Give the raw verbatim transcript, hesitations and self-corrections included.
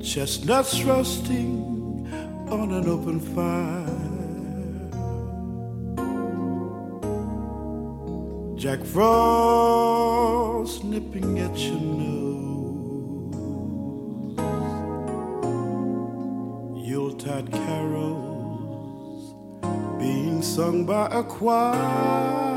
chestnuts roasting on an open fire, Jack Frost nipping at your nose, Yuletide carols being sung by a choir.